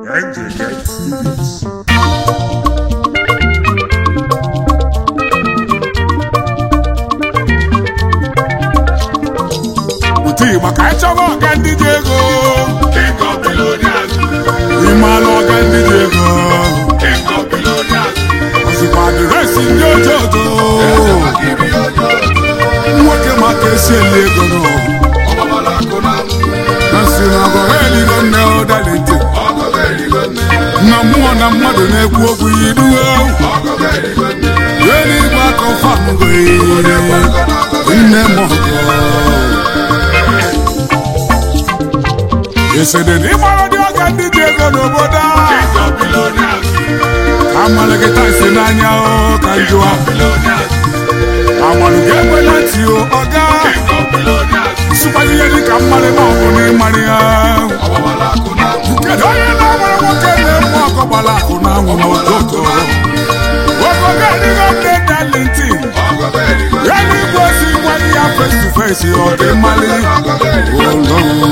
Uti maka chama kandi Diego King of billionaires. Imalo kandi Diego King of billionaires. Osipadi racing Jojo Mwake makesi elego no Obamala kona. Nasina go heli go ne odalite Ogo very good. Na muo na mmadu na-ekwu okwu yidu Ogo very good. Yeli gba confirm go Nne mo Yesede ni mara di oga ndi Diego n'obodo King of billionaires. Amaleketa isi n'anya o kanjua Billionaires. Amaluge ekwe na ti o oga King of billionaires. Supali ye di ka mmale ma ọ bụ n'ịmarị ya Obamala kona. Kedu onye na-amara nwoke na-eme ọkọ gbara akụ n'anwụ n'ụtụtụ Ogogo adịghị ọbụla talenti Ogo very good. Ya n'igwe osi gwa di ya face to face ọ dị mmali Ogo very good.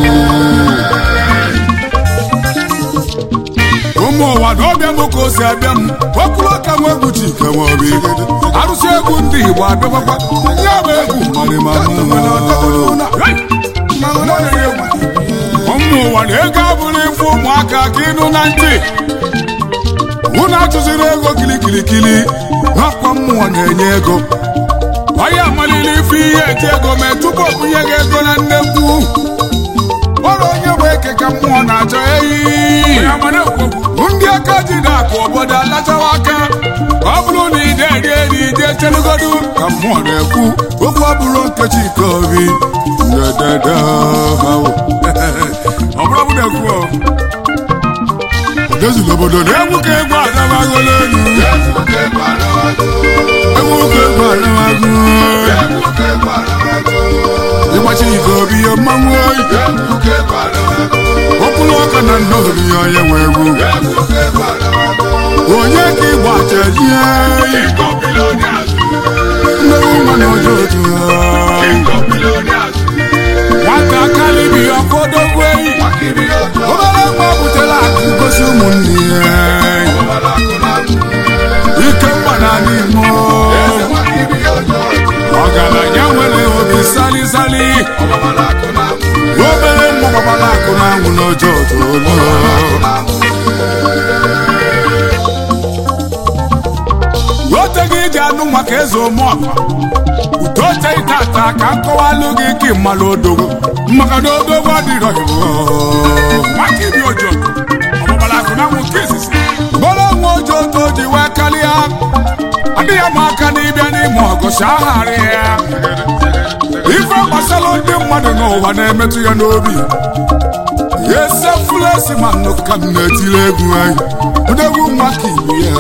Ụmụ ụwa na ọbịa m ka o si abịa m Okwuru ọka nwa egwu Chika nwa obi Arụsị egwu ndị Igbo abịakwakwa Ya bụ egwu mmarịma ụmụ ụwa na ego abụrụ ife ụmụaka ka ịnụ na ntị unu achụziri ego kilikirikili n'akwa mmụọ na-enye ego onye amalili ife ihe eji ego mee tupu okwunye gị ego na nnekwu ọrụ onye bụ eke ka mmụọ na-achọ eyi ndị aka ji na-akụ obodo alachawa aka ọ bụrụ na ide eri eri ije chelugodu ka mmụọ na-ekwu okwu ọ bụrụ Nkechi Obi ndedede ọ bụrụ bụ na-ekwu odezula obodo na-egwu ka egwu adabago n'elu egwu ka egwu adabago ịgbachi ike obi ya mmanwụ oyi okpuru ọka na nnọgụrụ ya onye nwe egwu onye ka ịgba chejie King of billionaires. nnewu nwa na ojo otu nwata kalibi ọkọdogwu eyi obere mgbe ọ butere akụ gosi ụmụnne ya ike mgbada n'ime ọgaranya nwere obi salisali obere mmụ gbabara akụ na anwụ n'ojo otolo oteghị iji anụ maka eze ụmụọka udote itata ka nkọwalụ gị ka mmalụ odogwu maka na odogwu adịrọ maka ibi ojoto ọgbabara akụ na anwụ nke izizi bọrọ nwa ojoto ji wee karịa adịghị ama aka na ịbịa n'ime ọgụsị agharị ya ife gbasara ndị mmadụ n'ụwa na-emetụ ya n'obi esefulesi ma nnụ ka m na-etiri egwu anyị odogwu maka ibi ya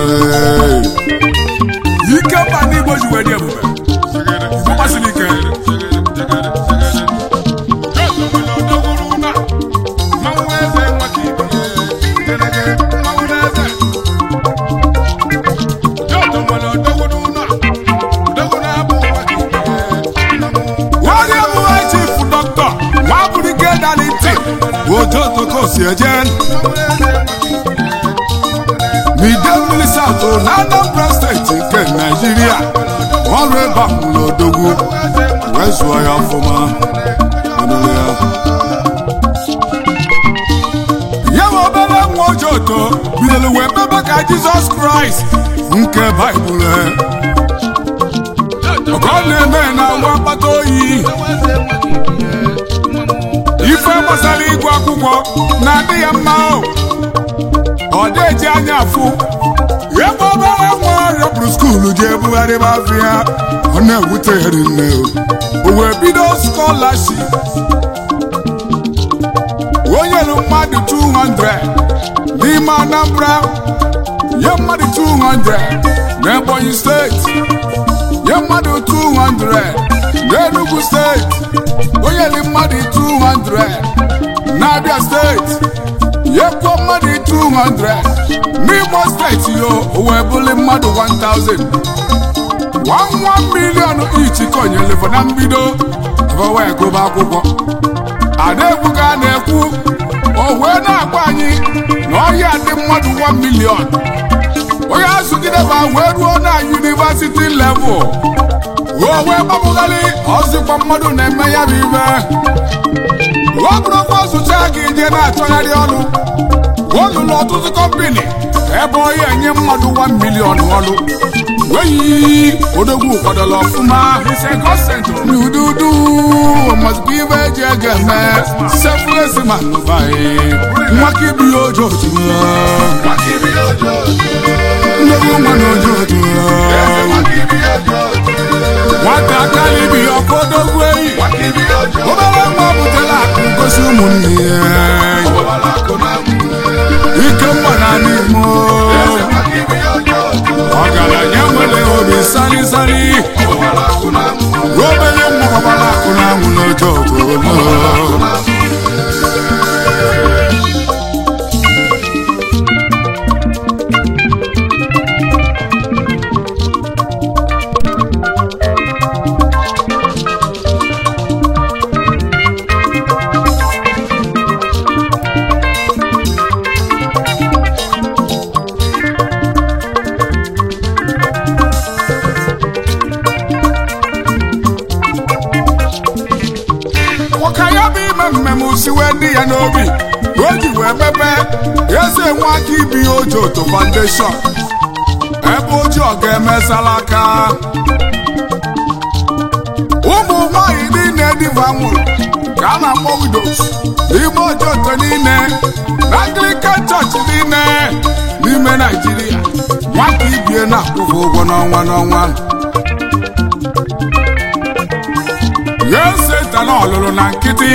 ike mba ndị Igbo ji wee dị ebube Igbo gbasiri ike nwadị abụghị chief dọkịta nwa bụrụ ike daliti ojoto ka o si eje Mide mmiri South na Anambra steeti nke Nigeria ọrụ ebe a mụrụ odogwu wee zụọ ya ọfụma ya nwe obere nwa ojoto bidoro wee mebe ka Jizọs Kraịst nke Baịbụl ọka ọ na-eme na nwa mkpata oyi ife gbasara ịgụ akwụkwọ na-adị ya mma ọ dị-eji anya afụ ebe obere nwa rịọpụrụ skuulu ji ebugharịba afịa ọ na-ewute ya rinne o wee bido skọlaship onye lụ mmadụ 200 n'ime Anambra nye mmadụ 200 n'Ebonyi steeti nye mmadụ 200 n'Enugu steeti onye lụ mmadụ 200 n'Abia steeti yekwa mmadụ 200 n'Imo steeti yo wee bụrụ mmadụ 1000 1 million each konyelefọ na mbido wee gụba akwụkwọ a na-ekwu ka a na-ekwu o wee na-agwa anyị na ọhịa mmadụ 1 million onye azụgideba wee ruo na university level o wee gbapụgharị ọzịkwa mmadụ na-eme ya bụ ibe ọ bụrụkwa zụcha gị je na-achọgharị ọrụ olụlụ ọtụtụ kọmpini ebe onye enye mmadụ 1 million ọrụ weyi odogwu kwadola ọfụma n'ududu mazikwa ibe eji ege eme sefulesi ma nụbaghị nwaka ibi ya ojoju nnegwu nwa na ojoju nwata akali bi ọkụ odogwu eyi obere nwa butela akụ gosi ụmụnne ya ike mma na n'ime ọgaranya nwere obi salisali obere nwa gbabara akụ na anwụ n'ojo obodo siwe ndị ya n'obi o ji wee mepe eze nwaka ibi Ojoto Foundation ebe oji ọ ga-emesala aka ụmụ nwanyị niile diva nwụrụ ka a na-akpọ widows n'ime Ojoto niile na Anglican Church niile n'ime Nigeria nwaka ibie na-akwụghị ụgwọ n'ọnwa eze tana ọlụlụ na nkịtị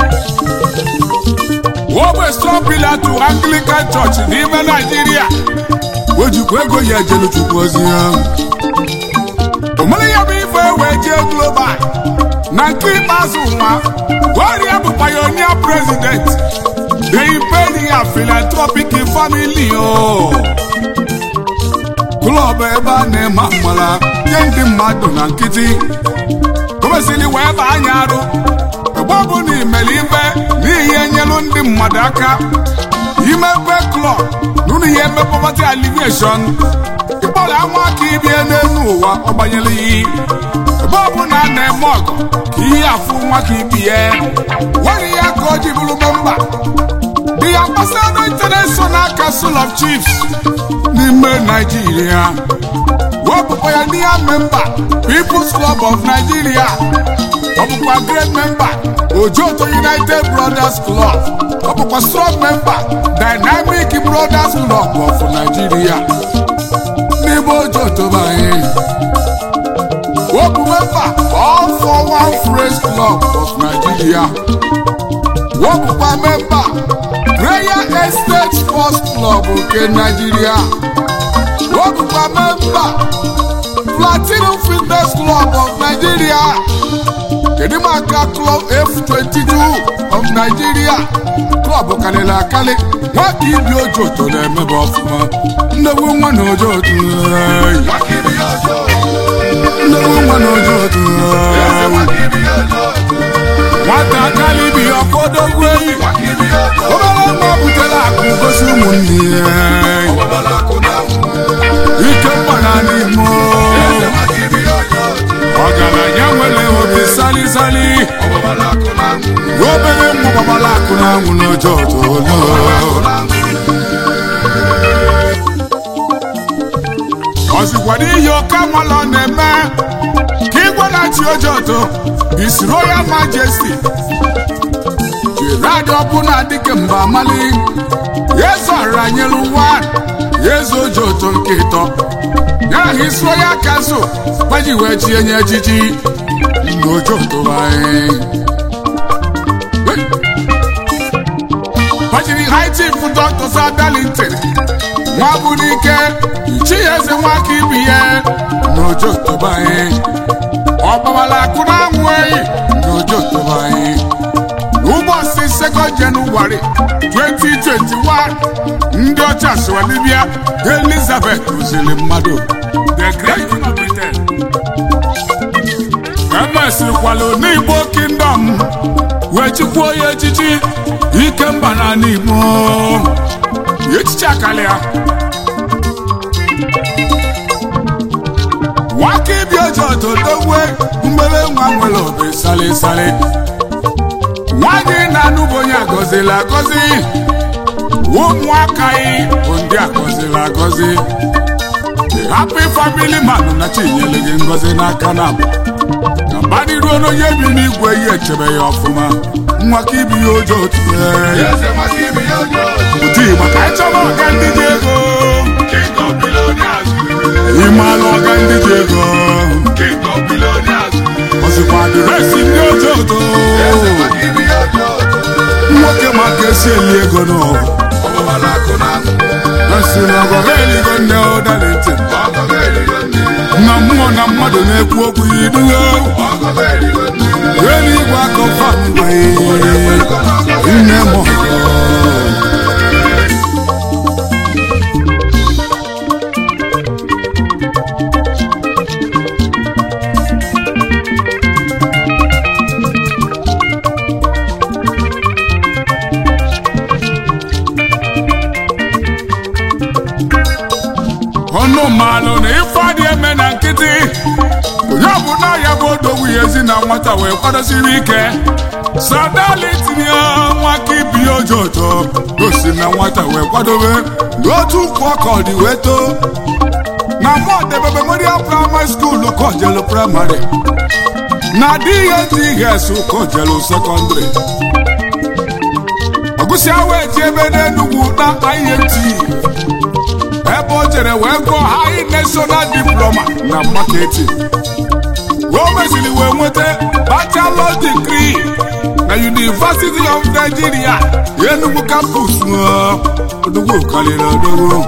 ogbe strong pillar to Anglican Church n'ime Nigeria o jikwa ego ya ejelu Chukwu ozi ya omere ya bụ ife wee jee global na nke ikpeazụ nwa ọrịa bụ pioneer president the Imperial Philanthropic Family klọb ebe a na-eme mmara nye ndị mmadụ na nkịtị o mesịrị wee baa anya arụ ebe ọ bụ na imere ife n'ihe nyelu ndị mmadụ aka imepe klọb n'ụlọ ihe eme poverty alleviation ịkpọrọ anwa aka ibie n'elu ụwa ọ gbanyere iyi ebe ọ bụ na a na-eme ọgụ ka ihe afụ nwa ka ibie nwere ya ka o ji bụrụ mba the Ambassador International Council of Chiefs n'ime Nigeria wepụkwa ya n'ihe memba People's Club of Nigeria ọ bụkwa great member Ojoto United Brothers Club ọ bụkwa strong member Dynamic Brothers Club of Nigeria n'ime Ojoto banye ọ bụ member All for One Praise Club of Nigeria ọ bụkwa member Prayer Estate Sports Club nke Nigeria ọ bụkwa member Platinum Fitness Club of Nigeria Kedimaka Club F22 of Nigeria Club kalịla akali nwaka ibi Ojoto na-emebe ọfụma nnegwu nwa na Ojoto nnegwu nwa na Ojoto nwata akali bi ọkụ odogwu eyi obere nwa butere akụ gosi ụmụnne ya ike mgbana n'ime ọgaranya nwere obi salisali obere mmụ gbabara akụ na anwụ n'Ojoto ọzikwara ihe ọka nwala na-eme ka ịgwanachi Ojoto His Royal Majesty Gerard ọbụna dịka mba amali eze ọranyere ụwa eze Ojoto nke ịtọ ya His Royal Council gbaji wee chie nye ejiji n'Ojoto anyị gbajiri High Chief Dr. Sir Darlington nwa bụ n'ike ichi eze nwaka ibi ya n'Ojoto anyị ọ gbawara akụ na anwụ eyi n'Ojoto anyị n'ụbọchị 2 Jenụwarị 2021 ndị ọcha sịwa Libya Elizabeth rụziri mmadụ the Great Queen of Britain emesịrịkwala n'Igbo Kingdom wee chikwuo ya echichi ike mba na n'Igbo echichi Kalia Waki Biojo to the way Mbele Mwangwelo be sale sale Wadi na nubonya gozela gozi Umwakai undia gozela gozi Happy family man na chinyele ngozi na kanaba Nabadi ruono yebi ni gwe ye chebe ya ofuma Mwaki Biojo to Yes, Mwaki Biojo Uti makaichama gandi jego King of billionaires Imalo gandi jego King of billionaires Osipadi resi Biojo to Yes, Mwaki Biojo Mwoke makesi eliego no Obawala kuna Nasi na gogeli gonne odalete Ogogeli gonne Na muo na mmadu na-ekwu okwu iduwe Ogogeli gonne Weli gwa kọfam gwe Nne mo Ono malo na ifadi eme na nkịtị onye ọbụla ya bụ odogwu ya ezi na nwata wee kwadosiri ike sadali tinye Nwaki Biojo gosi na nwata wee kwadobe n'otu ụkwụ ọka dị wee too na Mọdebe Memorial Primary School Kojelu Primary na DNTS Kojelu Secondary ọgụsị awa eji ebe n'Enugu na INT ebe o jere wee gụọ high national diploma na marketing o mesịrị wee nweta bachelor degree na University of Nigeria Enugu campus odogwu kalịrị odogwu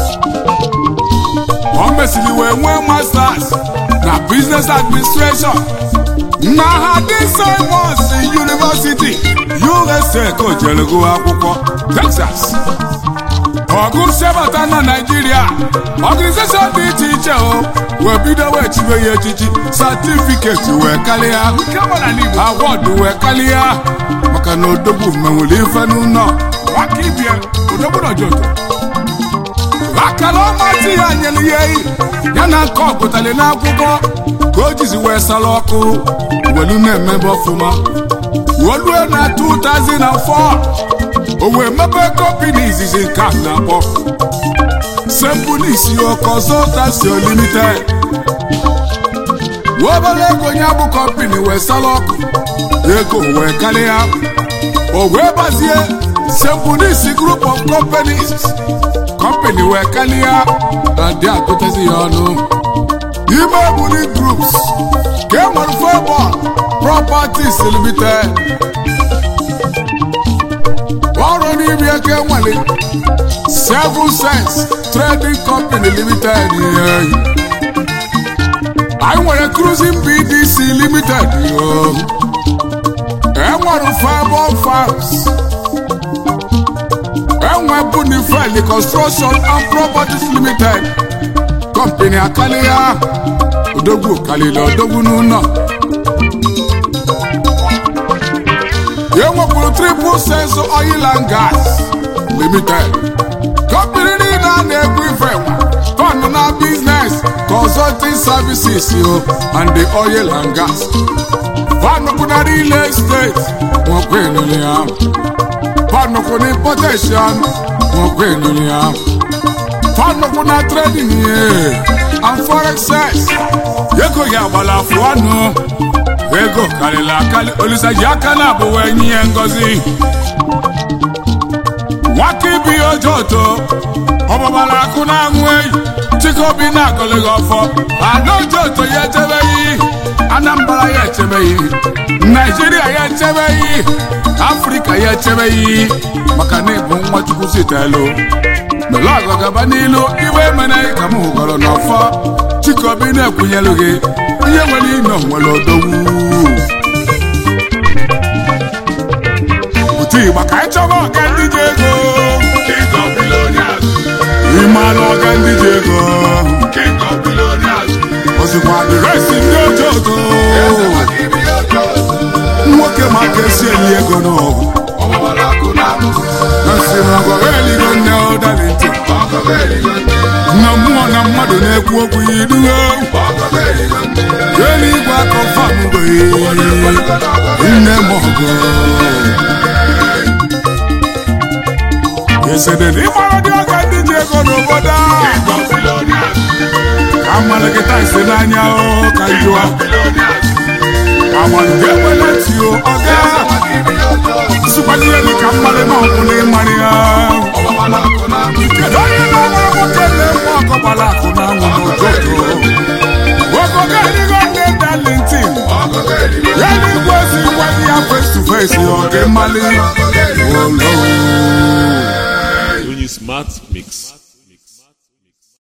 o mesịrị wee nwee masters na business administration na Harding Simons University USA ka o jere gụọ akwụkwọ Texas Ogu sebata na Nigeria organization dị iche iche wee bido wee chibe ya echichi certificate wee kalịa award wee kalịa maka na odogwu menwere ife n'ụlọ Nwaki Biojo odogwu n'ojoto akara ọmasị ya nyere ya eyi ya na nke ọgụtali n'akwụkwọ ka o jizi wee sara ọkụ welu na-emebe ọfụma wolue na 2004 o wee mepe company izizi nke a na-akpọ Sempunisi Consultancy Limited obere ego ya bụ company wee sara ọkụ ego wee karịa o wee bazie Sempunisi Group of Company wee karịa na ndị agụtezi ya ọnụ ime ebuli groups ka e nwere Favour Properties Limited ọrụ n'ime eke nwere 7 Sense Trading Company Limited anyị nwere Cruising BDC Limited enwere Favour Farms enwe Bunifeli Construction and Properties Limited Company akalia odogwu kalile odogwu n'ụlọ enwekwuru Triple Sense Oil and Gas Limited company niile a na-ekwu ife nwa na business consulting services and the oil and gas fanụkwụ na real estate nwekwenere ya fanụkwụ na importation nwekwenere ya fanụkwụ na trading and forex ego ya gbara afụ ọnụ ego karịrị akali Olisa ji aka na abụ wee nye ya ngozi Nwaki Biojo ọbabara akụ na anwụ eyi Chikobi na agọlịghị ọfọ Anaojoto ya echebeghị Anambra ya echebeghị Nigeria ya echebeghị Afrika ya echebeghị maka na ịbụ nwa Chukwu sitelu melọgọ gaba n'ilu iwe emene ka m hụgọrọ n'ọfọ Chikobi na-ekwunyelu gị ihe nwere ino nwere odogwu Uti igba ka anyị chọba ọga ndị ji ego King of billionaires ịmalụ ọga ndị ji ego King of billionaires ozikwa adịresị ndị Ojoto Mwaki Biojo nwoke maka esi eli ego n'ọgụ Obawala kuna na si na ọgọ eligo nne ụdalite mmadụ na-ekwu okwu ya iduwe eluigwe akọfamgo nne m ọgụ esede n'ịgbara dị ọka ndị ji ego n'obodo ka mmalịkịta ise n'anya ka njụa amalụ ga-ekwele tio ọga sịkwanye ihe dị ka mmalị ma ọkụ na ịmarị ya kedu onye na-amara nwoke na-enwe ọkọgbara akụ na anwụ n'ụtụtụ ogogo erigo nne Darlington ya n'igwe si gwanye ya face to face ọ ga mmalị Onye smart